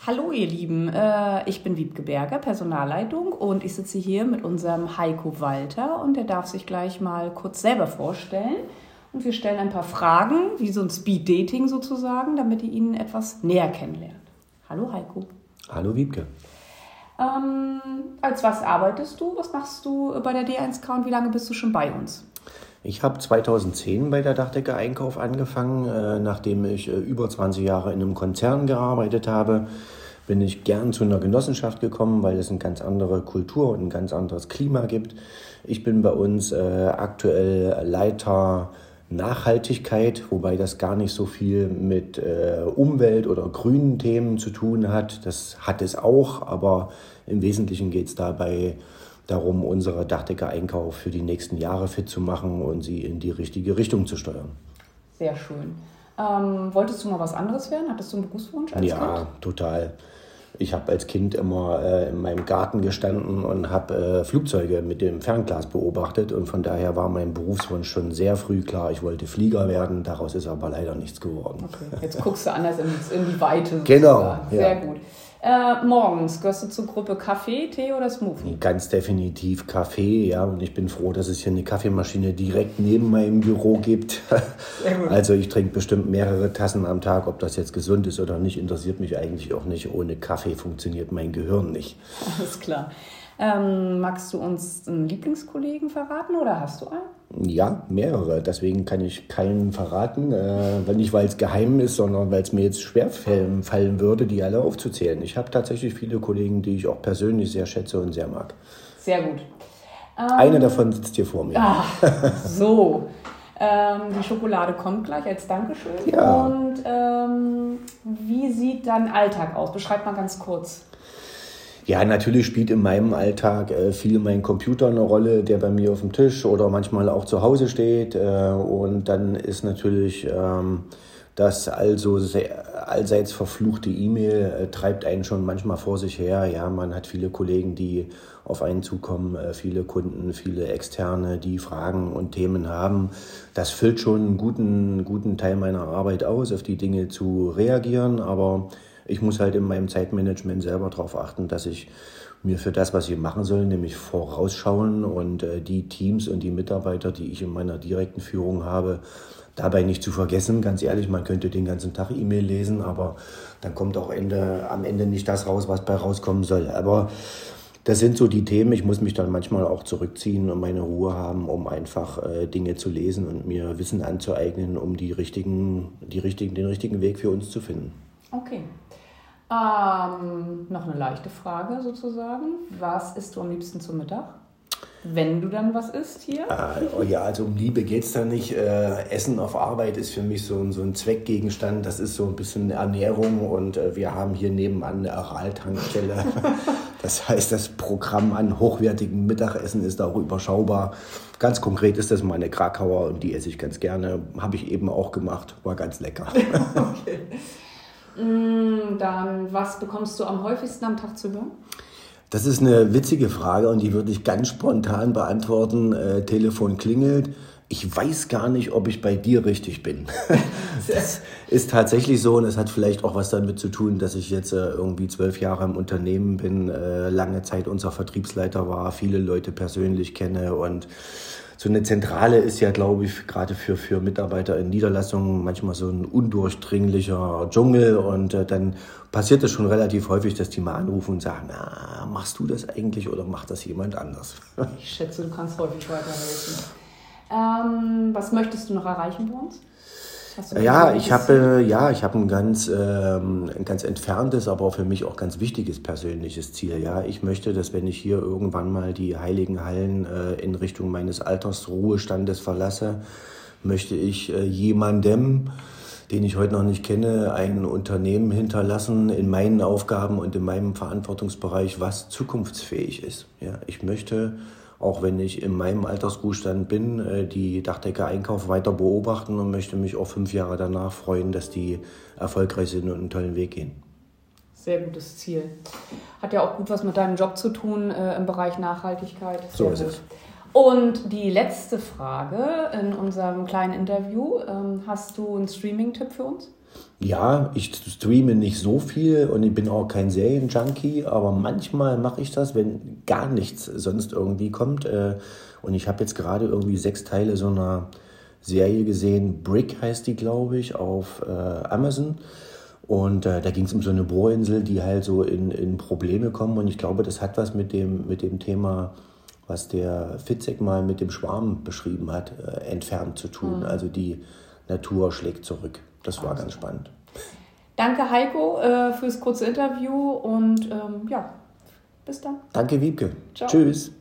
Hallo ihr Lieben, ich bin Wiebke Berger, Personalleitung und ich sitze hier mit unserem Heiko Walter und der darf sich gleich mal kurz selber vorstellen. Und wir stellen ein paar Fragen, wie so ein Speed-Dating sozusagen, damit ihr ihn etwas näher kennenlernt. Hallo Heiko. Hallo Wiebke. Als was arbeitest du? Was machst du bei der D1K und wie lange bist du schon bei uns? Ich habe 2010 bei der Dachdecker Einkauf angefangen. Nachdem ich über 20 Jahre in einem Konzern gearbeitet habe, bin ich gern zu einer Genossenschaft gekommen, weil es eine ganz andere Kultur und ein ganz anderes Klima gibt. Ich bin bei uns aktuell Leiter Nachhaltigkeit, wobei das gar nicht so viel mit Umwelt- oder grünen Themen zu tun hat. Das hat es auch, aber im Wesentlichen geht es dabei darum, unsere Dachdecker Einkauf für die nächsten Jahre fit zu machen und sie in die richtige Richtung zu steuern. Sehr schön. Wolltest du mal was anderes werden? Hattest du einen Berufswunsch als Kind? Ja, total. Ich habe als Kind immer in meinem Garten gestanden und habe Flugzeuge mit dem Fernglas beobachtet und von daher war mein Berufswunsch schon sehr früh klar. Ich wollte Flieger werden, daraus ist aber leider nichts geworden. Okay, jetzt guckst du anders in die Weite. Sozusagen. Genau. Sehr ja. gut. Morgens gehörst du zur Gruppe Kaffee, Tee oder Smoothie? Ganz definitiv Kaffee, ja. Und ich bin froh, dass es hier eine Kaffeemaschine direkt neben meinem Büro gibt. Sehr gut. Also ich trinke bestimmt mehrere Tassen am Tag. Ob das jetzt gesund ist oder nicht, interessiert mich eigentlich auch nicht. Ohne Kaffee funktioniert mein Gehirn nicht. Alles klar. Magst du uns einen Lieblingskollegen verraten oder hast du einen? Ja, mehrere. Deswegen kann ich keinen verraten. Nicht, weil es geheim ist, sondern weil es mir jetzt schwer fallen würde, die alle aufzuzählen. Ich habe tatsächlich viele Kollegen, die ich auch persönlich sehr schätze und sehr mag. Sehr gut. Eine davon sitzt hier vor mir. So. Die Schokolade kommt gleich als Dankeschön. Ja. Und wie sieht dein Alltag aus? Beschreib mal ganz kurz. Ja, natürlich spielt in meinem Alltag viel mein Computer eine Rolle, der bei mir auf dem Tisch oder manchmal auch zu Hause steht. Und dann ist natürlich das also allseits verfluchte E-Mail treibt einen schon manchmal vor sich her. Ja, man hat viele Kollegen, die auf einen zukommen, viele Kunden, viele Externe, die Fragen und Themen haben. Das füllt schon einen guten Teil meiner Arbeit aus, auf die Dinge zu reagieren, aber ich muss halt in meinem Zeitmanagement selber darauf achten, dass ich mir für das, was ich machen soll, nämlich vorausschauen und die Teams und die Mitarbeiter, die ich in meiner direkten Führung habe, dabei nicht zu vergessen. Ganz ehrlich, man könnte den ganzen Tag E-Mail lesen, aber dann kommt auch am Ende nicht das raus, was bei rauskommen soll. Aber das sind so die Themen. Ich muss mich dann manchmal auch zurückziehen und meine Ruhe haben, um einfach Dinge zu lesen und mir Wissen anzueignen, um den richtigen Weg für uns zu finden. Okay. Noch eine leichte Frage sozusagen. Was isst du am liebsten zum Mittag? Wenn du dann was isst hier? Ja, also um Liebe geht es da nicht. Essen auf Arbeit ist für mich so ein Zweckgegenstand. Das ist so ein bisschen Ernährung und wir haben hier nebenan eine Aral-Tankstelle. Das heißt, das Programm an hochwertigem Mittagessen ist auch überschaubar. Ganz konkret ist das meine Krakauer und die esse ich ganz gerne. Habe ich eben auch gemacht. War ganz lecker. Okay. Dann, was bekommst du am häufigsten am Tag zu hören? Das ist eine witzige Frage und die würde ich ganz spontan beantworten. Telefon klingelt. Ich weiß gar nicht, ob ich bei dir richtig bin. Das ist tatsächlich so und es hat vielleicht auch was damit zu tun, dass ich jetzt irgendwie 12 Jahre im Unternehmen bin, lange Zeit unser Vertriebsleiter war, viele Leute persönlich kenne und so eine Zentrale ist ja, glaube ich, gerade für Mitarbeiter in Niederlassungen manchmal so ein undurchdringlicher Dschungel und dann passiert es schon relativ häufig, dass die mal anrufen und sagen, na, machst du das eigentlich oder macht das jemand anders? Ich schätze, du kannst häufig weiterhelfen. Was möchtest du noch erreichen bei uns? Ich habe ein ganz entferntes, aber auch für mich auch ganz wichtiges persönliches Ziel. Ja, ich möchte, dass wenn ich hier irgendwann mal die heiligen Hallen in Richtung meines Altersruhestandes verlasse, möchte ich jemandem, den ich heute noch nicht kenne, ein Unternehmen hinterlassen in meinen Aufgaben und in meinem Verantwortungsbereich, was zukunftsfähig ist. Ja, ich möchte, auch wenn ich in meinem Altersruhestand bin, die Dachdecker Einkauf weiter beobachten und möchte mich auch 5 Jahre danach freuen, dass die erfolgreich sind und einen tollen Weg gehen. Sehr gutes Ziel. Hat ja auch gut was mit deinem Job zu tun im Bereich Nachhaltigkeit. Sehr so ist es. Und die letzte Frage in unserem kleinen Interview. Hast du einen Streaming-Tipp für uns? Ja, ich streame nicht so viel und ich bin auch kein Serienjunkie, aber manchmal mache ich das, wenn gar nichts sonst irgendwie kommt. Und ich habe jetzt gerade irgendwie 6 Teile so einer Serie gesehen, Brick heißt die, glaube ich, auf Amazon. Und da ging es um so eine Bohrinsel, die halt so in Probleme kommen. Und ich glaube, das hat was mit dem Thema, was der Fitzek mal mit dem Schwarm beschrieben hat, entfernt zu tun. Also die Natur schlägt zurück. Das war ganz spannend. Danke Heiko fürs kurze Interview und bis dann. Danke Wiebke. Ciao. Tschüss.